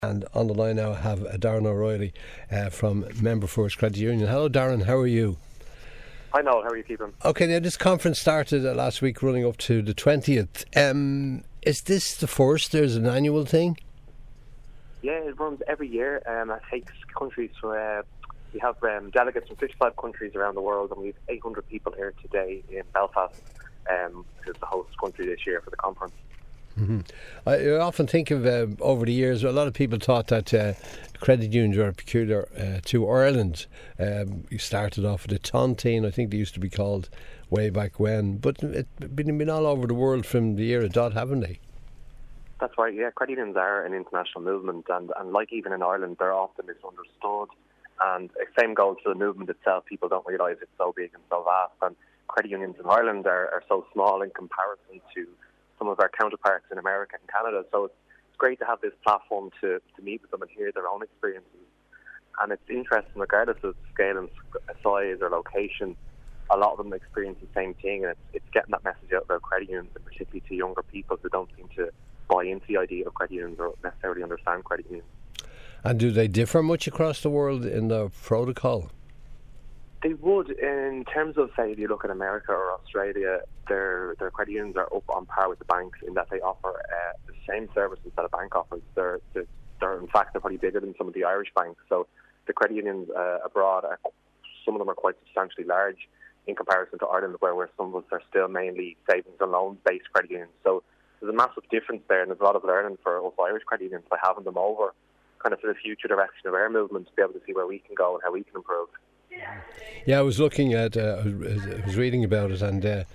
And on the line now I have Darren O'Reilly from Member First Credit Union. Hello Darren, how are you? Hi Noel, how are you keeping? Okay, now this conference started last week running up to the 20th. Is this the first? There's an annual thing? Yeah, it runs every year. It takes countries from, we have delegates from 55 countries around the world, and we have 800 people here today in Belfast, which is the host country this year for the conference. Mm-hmm. I often think of over the years, a lot of people thought that credit unions were peculiar to Ireland. You started off with a tontine, I think they used to be called way back when, but it's been all over the world from the era dot, haven't they? That's right, yeah. Credit unions are an international movement, and like even in Ireland, they're often misunderstood. And the same goes for the movement itself. People don't realise it's so big and so vast. And credit unions in Ireland are so small in comparison to some of our counterparts in America and Canada. So it's great to have this platform to meet with them and hear their own experiences. And it's interesting, regardless of scale and size or location, a lot of them experience the same thing. And it's getting that message out about credit unions, and particularly to younger people who don't seem to buy into the idea of credit unions or necessarily understand credit unions. And do they differ much across the world in their protocol? They would, in terms of, say, if you look at America or Australia, their credit unions are up on par with the banks in that they offer the same services that a bank offers. They're in fact, they're probably bigger than some of the Irish banks. So the credit unions abroad, some of them are quite substantially large in comparison to Ireland, where some of us are still mainly savings and loans-based credit unions. So there's a massive difference there, and there's a lot of learning for us Irish credit unions by having them over, kind of for the future direction of our movement, to be able to see where we can go and how we can improve. Yeah, I was looking at, I was reading about it, and there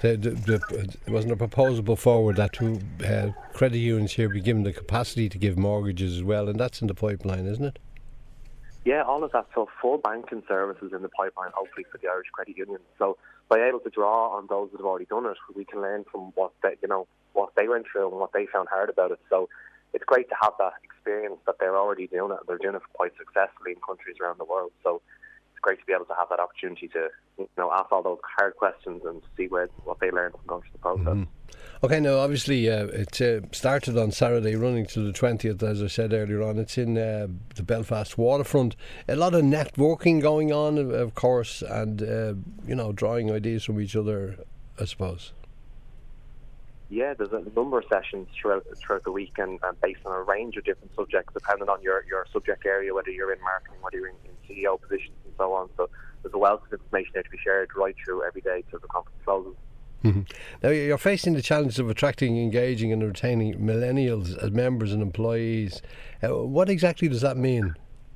wasn't a proposal put forward that credit unions here be given the capacity to give mortgages as well, and that's in the pipeline, isn't it? Yeah, all of that. So full banking services in the pipeline, hopefully, for the Irish credit unions. So by able to draw on those that have already done it, we can learn from what they went through and what they found hard about it. So it's great to have that experience that they're already doing it, and they're doing it quite successfully in countries around the world. So it's great to be able to have that opportunity to, ask all those hard questions and see what they learned from going through the process. Mm-hmm. Okay, now obviously it started on Saturday, running to the 20th, as I said earlier on. It's in the Belfast waterfront. A lot of networking going on, of course, and drawing ideas from each other, I suppose. Yeah, there's a number of sessions throughout the week, and based on a range of different subjects, depending on your subject area, whether you're in marketing, whether you're in CEO positions and so on. So there's a wealth of information there to be shared right through every day till the conference closes. Mm-hmm. Now you're facing the challenge of attracting, engaging and retaining millennials as members and employees. What exactly does that mean?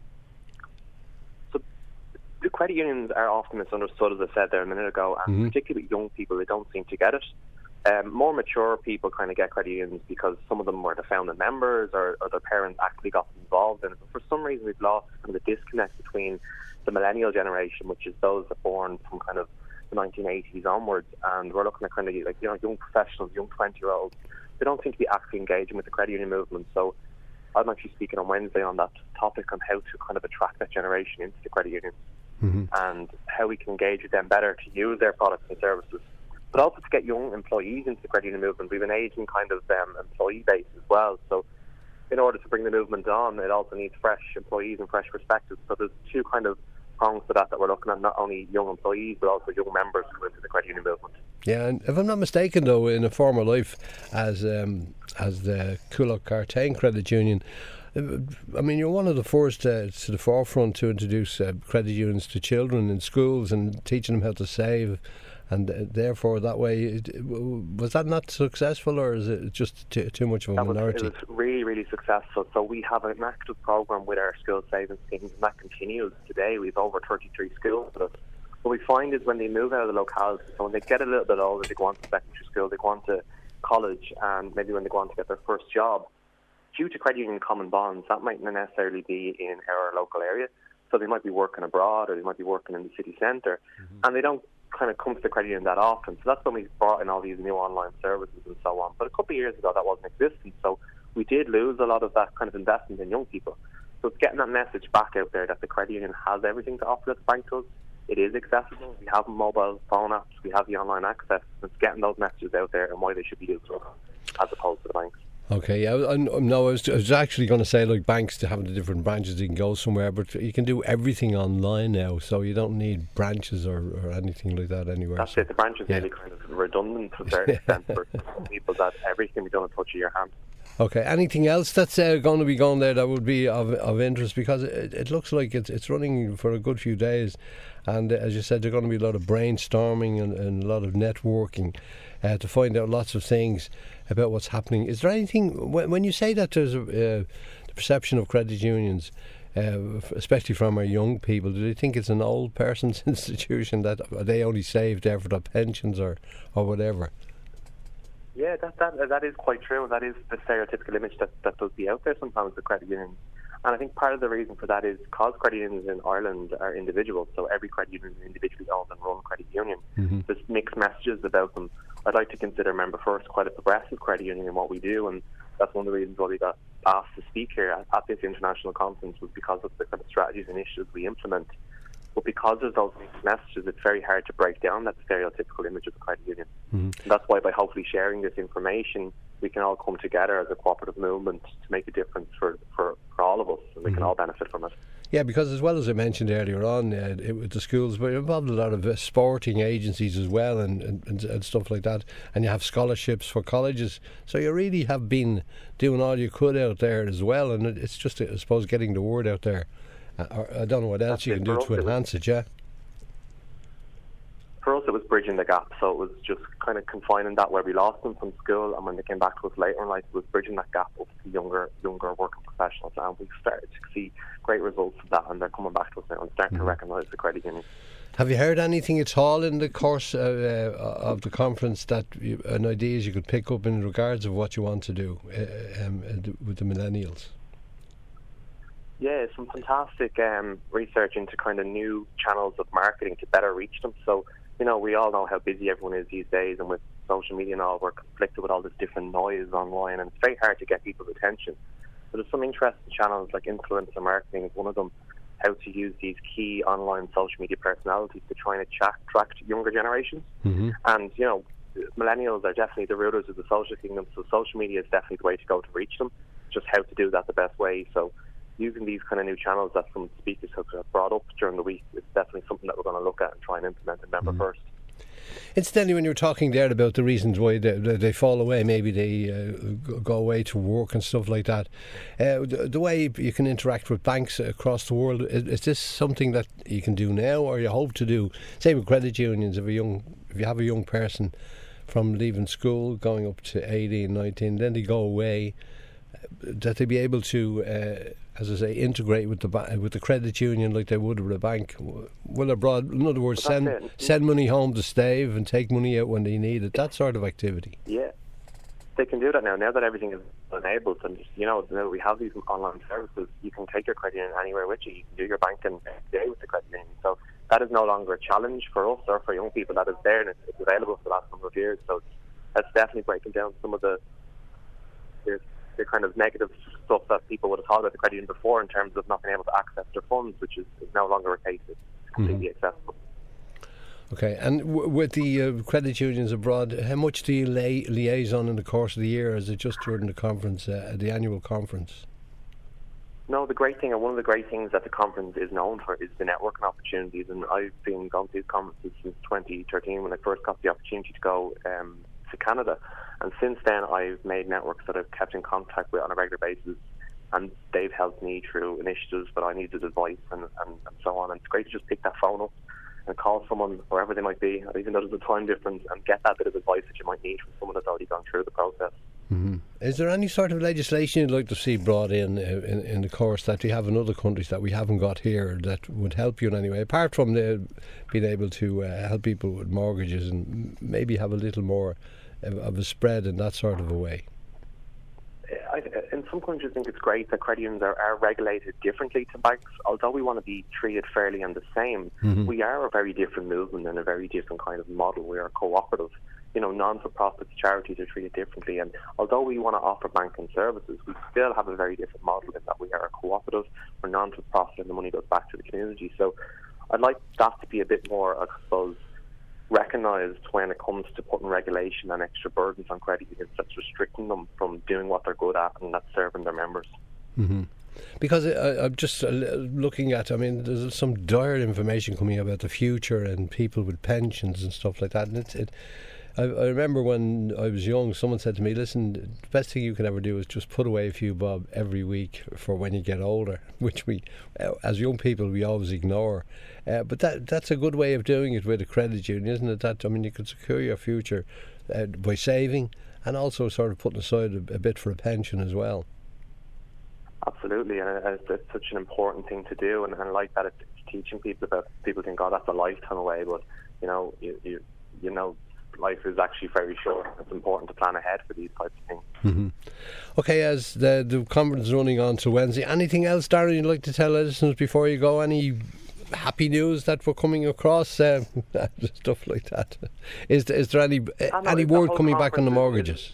So the credit unions are often misunderstood, as I said there a minute ago, and particularly young people, they don't seem to get it. More mature people kind of get credit unions because some of them were the founding members or their parents actually got involved in it. But for some reason we've lost kind of the disconnect between the millennial generation, which is those that are born from kind of the 1980s onwards, and we're looking at kind of young professionals, young 20-year-olds. They don't seem to be actively engaging with the credit union movement. So I'm actually speaking on Wednesday on that topic, on how to kind of attract that generation into the credit unions and how we can engage with them better to use their products and services. But also to get young employees into the credit union movement. We have an aging kind of employee base as well. So in order to bring the movement on, it also needs fresh employees and fresh perspectives. So there's two kind of prongs to that we're looking at, not only young employees but also young members coming into the credit union movement. Yeah, and if I'm not mistaken though, in a former life as the Coolock Cartain Credit Union, I mean, you're one of the first to the forefront to introduce credit unions to children in schools and teaching them how to save. And therefore, that way, was that not successful, or is it just too much of a minority? It was really, really successful. So we have an active programme with our school savings schemes, and that continues today. We have over 33 schools with us. What we find is when they move out of the locality, so when they get a little bit older, they go on to secondary school, they go on to college, and maybe when they go on to get their first job, due to credit union common bonds, that might not necessarily be in our local area. So they might be working abroad, or they might be working in the city centre, and they don't kind of come to the credit union that often. So that's when we brought in all these new online services and so on. But a couple of years ago that wasn't existent, so we did lose a lot of that kind of investment in young people. So it's getting that message back out there that the credit union has everything to offer that the bank does. It is accessible. We have mobile phone apps, we have the online access. It's getting those messages out there and why they should be used as opposed to the banks. Okay, yeah, no, I was actually going to say, like, banks to having the different branches, you can go somewhere, but you can do everything online now, so you don't need branches or anything like that anywhere. That's it. The branch is really kind of redundant to a certain extent for some people, that everything can be done at a touch of your hand. Okay, anything else that's going to be going there that would be of interest? Because it looks like it's running for a good few days, and as you said, there's going to be a lot of brainstorming and a lot of networking to find out lots of things about what's happening. Is there anything, when you say that there's the perception of credit unions, especially from our young people, do they think it's an old person's institution, that they only save there for their pensions or whatever? Yeah, that is quite true. That is the stereotypical image that does be out there sometimes with credit unions. And I think part of the reason for that is because credit unions in Ireland are individuals, so every credit union is an individually owned and run credit union. Mm-hmm. There's mixed messages about them. I'd like to consider Member First quite a progressive credit union in what we do, and that's one of the reasons why we got asked to speak here at this international conference, was because of the kind of strategies and initiatives we implement. But because there's those mixed messages, it's very hard to break down that stereotypical image of the credit union. Mm-hmm. And that's why by hopefully sharing this information, we can all come together as a cooperative movement to make a difference for all of us, and we can all benefit from it. Yeah, because as well as I mentioned earlier on, with the schools, but you're involved in a lot of sporting agencies as well and stuff like that, and you have scholarships for colleges, so you really have been doing all you could out there as well, and it's just, I suppose, getting the word out there. I don't know what else you can do to enhance it, yeah? For us, it was bridging the gap, so it was just kind of confining that where we lost them from school, and when they came back to us later in life, it was bridging that gap up to younger working professionals, and we've started to see great results of that, and they're coming back to us now and starting to recognise the credit union. Have you heard anything at all in the course of the conference and ideas you could pick up in regards of what you want to do with the millennials? Yeah, some fantastic research into kind of new channels of marketing to better reach them. So, you know, we all know how busy everyone is these days, and with social media and all, we're conflicted with all this different noise online, and it's very hard to get people's attention. So there's some interesting channels, like influencer marketing is one of them, how to use these key online social media personalities to try and attract younger generations. Mm-hmm. And, you know, millennials are definitely the rulers of the social kingdom, so social media is definitely the way to go to reach them, just how to do that the best way. So using these kind of new channels that some speakers have brought up during the week is definitely something that we're going to look at and try and implement in Member First. Incidentally, when you were talking there about the reasons why they fall away, maybe they go away to work and stuff like that, the way you can interact with banks across the world, is this something that you can do now, or you hope to do? Say with credit unions, if you have a young person from leaving school going up to 18, 19, then they go away, that they be able to, as I say, integrate with the credit union like they would with a bank. Will abroad, in other words, send money home to stave and take money out when they need it. That sort of activity. Yeah, they can do that now. Now that everything is enabled, and you know, now we have these online services, you can take your credit union anywhere with you. You can do your banking every day with the credit union. So that is no longer a challenge for us or for young people. That is there, and it's available for the last number of years. So that's definitely breaking down some of the kind of negative stuff that people would have thought about the credit union before in terms of not being able to access their funds, which is no longer a case. It's completely accessible. Okay, and with the credit unions abroad, how much do you liaison in the course of the year? Is it just during the conference, the annual conference? No, the great thing, and one of the great things that the conference is known for, is the networking opportunities. And I've been going to these conferences since 2013 when I first got the opportunity to go to Canada, and since then I've made networks that I've kept in contact with on a regular basis, and they've helped me through initiatives that I needed advice and so on. And it's great to just pick that phone up and call someone wherever they might be, even though there's a time difference, and get that bit of advice that you might need from someone that's already gone through the process. Mm-hmm. Is there any sort of legislation you'd like to see brought in the course that we have in other countries that we haven't got here that would help you in any way, apart from being able to help people with mortgages and maybe have a little more of a spread in that sort of a way? In some countries, I think it's great that credit unions are regulated differently to banks. Although we want to be treated fairly and the same, we are a very different movement and a very different kind of model. We are cooperative. You know, non-for-profit charities are treated differently, and although we want to offer banking services, we still have a very different model in that we are a cooperative, we're non-for-profit, and the money goes back to the community. So I'd like that to be a bit more, I suppose, recognised when it comes to putting regulation and extra burdens on credit unions that's restricting them from doing what they're good at, and that's serving their members. Mm-hmm. Because I'm just looking at, I mean, there's some dire information coming about the future and people with pensions and stuff like that. And I remember when I was young, someone said to me, listen, the best thing you can ever do is just put away a few bob every week for when you get older, which we, as young people, we always ignore. But that's a good way of doing it with a credit union, isn't it? That, I mean, you can secure your future by saving and also sort of putting aside a bit for a pension as well. Absolutely, and it's such an important thing to do, and like that, it's teaching people about. People think, oh, that's a lifetime away, but you know, life is actually very short. It's important to plan ahead for these types of things. Mm-hmm. Okay, as the conference is running on to Wednesday, anything else, Darren, you'd like to tell listeners before you go? Any happy news that we're coming across? Stuff like that. Is there any word coming back on the mortgages?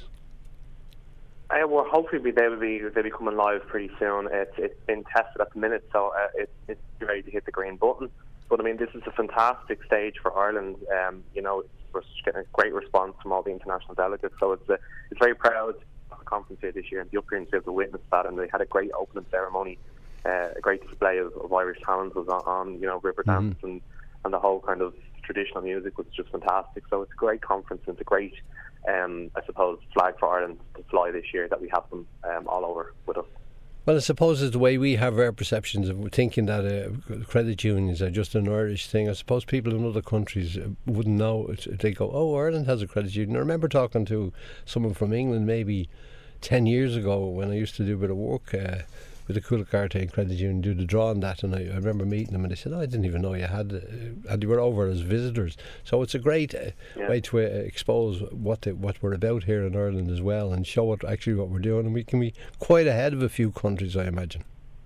Well, hopefully they'll be coming live pretty soon. It's been tested at the minute, so it's ready to hit the green button. But I mean, this is a fantastic stage for Ireland. We're getting a great response from all the international delegates. So it's very proud of the conference here this year, and the Upgreens be able to witness that. And they had a great opening ceremony, a great display of Irish talent was on river dance and the whole kind of traditional music was just fantastic. So it's a great conference, and it's a great I suppose, flag for Ireland to fly this year, that we have them all over with us. Well, I suppose it's the way we have our perceptions of thinking that credit unions are just an Irish thing. I suppose people in other countries wouldn't know. They go, oh, Ireland has a credit union. I remember talking to someone from England maybe 10 years ago when I used to do a bit of work with the Coolcartain Credit Union, do the draw on that, and I remember meeting them, and they said, oh, I didn't even know you had, and they were over as visitors. So it's a great way to expose what we're about here in Ireland as well, and show what we're doing, and we can be quite ahead of a few countries, I imagine.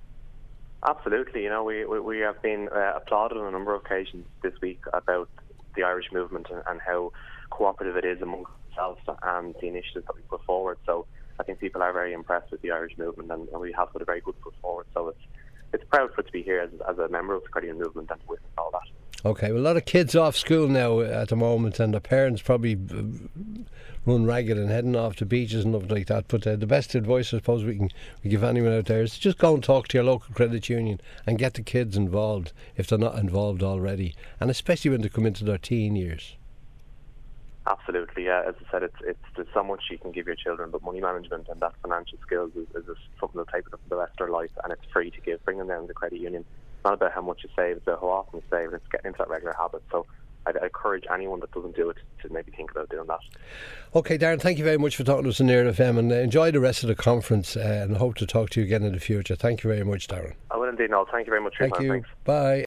Absolutely. We have been applauded on a number of occasions this week about the Irish movement and how cooperative it is amongst ourselves and the initiatives that we put forward. So I think people are very impressed with the Irish movement, and we have put a very good foot forward. So it's proud for it to be here as a member of the credit union movement and to witness all that. Okay, well, a lot of kids off school now at the moment, and the parents probably run ragged and heading off to beaches and stuff like that. But the best advice I suppose we give anyone out there is to just go and talk to your local credit union and get the kids involved if they're not involved already, and especially when they come into their teen years. Absolutely, yeah. As I said, there's so much you can give your children, but money management and that financial skills is something they'll take with them for the rest of their life, and it's free to give. Bringing them to the credit union, it's not about how much you save, it's about how often you save, and it's getting into that regular habit. So I'd encourage anyone that doesn't do it to maybe think about doing that. Okay, Darren, thank you very much for talking to us on Éireann FM, and enjoy the rest of the conference, and I hope to talk to you again in the future. Thank you very much, Darren. I will indeed, Noel. Thank you very much for your time. Thank you. Bye.